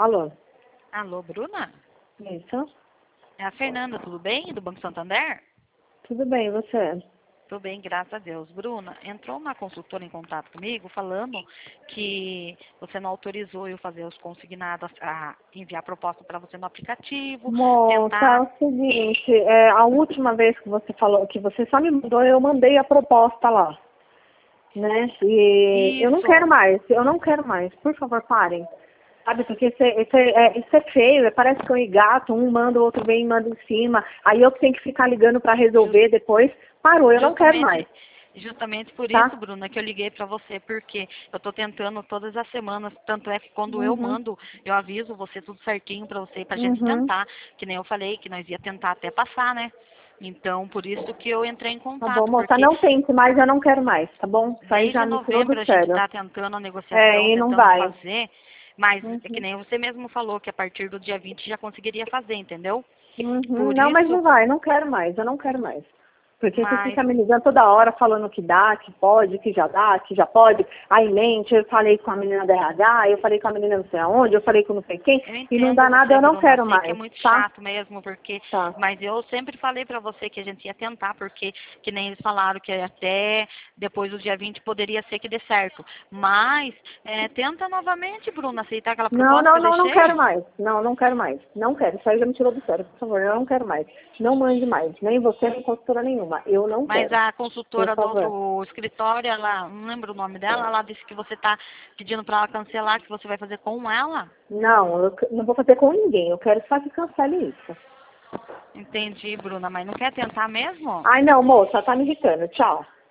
Alô? Alô, Bruna? Isso? É a Fernanda, tudo bem? Do Banco Santander? Tudo bem, e você? Tudo bem, graças a Deus. Bruna, entrou uma consultora em contato comigo falando que você não autorizou eu fazer os consignados a enviar proposta para você no aplicativo, Moça, é tentar... o seguinte, a última vez que você falou, que você só me mandou, eu mandei a proposta lá, né? E eu não quero Isso. mais, por favor, parem. Sabe, porque isso é feio, parece que eu engato, um manda, o outro vem e manda em cima, aí eu que tenho que ficar ligando para resolver depois, parou, eu não quero mais, Justamente por isso, tá? Bruna, que eu liguei para você, porque eu estou tentando todas as semanas, tanto é que quando eu Uhum, mando, eu aviso você tudo certinho para você, para a gente uhum. tentar, que nem eu falei, que nós ia tentar até passar, né? Então, por isso que eu entrei em Tá bom, contato, moça, porque não tente mais, eu não quero mais, tá bom? Isso aí já desde me tirou do novembro a gente sério. está tentando a negociação, É, e não tentando vai. fazer, mas é que Uhum. nem você mesmo falou, que a partir do dia 20 já conseguiria fazer, entendeu? Uhum. Por Não, mas isso, não vai, não quero mais, eu não quero mais. Porque você mas fica me ligando toda hora falando que dá, que pode, que já dá, que já pode. Aí mente, eu falei com a menina da RH, eu falei com a menina não sei aonde, eu falei com não sei quem, eu e não entendo dá nada, você, eu não Bruna, quero sei que é mais, muito tá? chato mesmo, porque, Tá. mas eu sempre falei pra você que a gente ia tentar, porque que nem eles falaram que até depois do dia 20 poderia ser que dê certo. Mas tenta novamente, Bruna, aceitar aquela Não, proposta que não, eu não, não quero deixei. mais. Não, não quero mais. Não quero. Isso aí já me tirou do sério, por favor, eu não quero mais. Não mande mais. Nem você, nem consultora nenhuma. Eu não Mas quero. a Por consultora do favor. outro escritório, ela, não lembro o nome dela, ela disse que você está pedindo para ela cancelar, que você vai fazer com ela. Não, não vou fazer com ninguém. Eu quero só que cancele isso. Entendi, Bruna, mas não quer tentar mesmo? Ai, não, moça, tá me irritando. Tchau.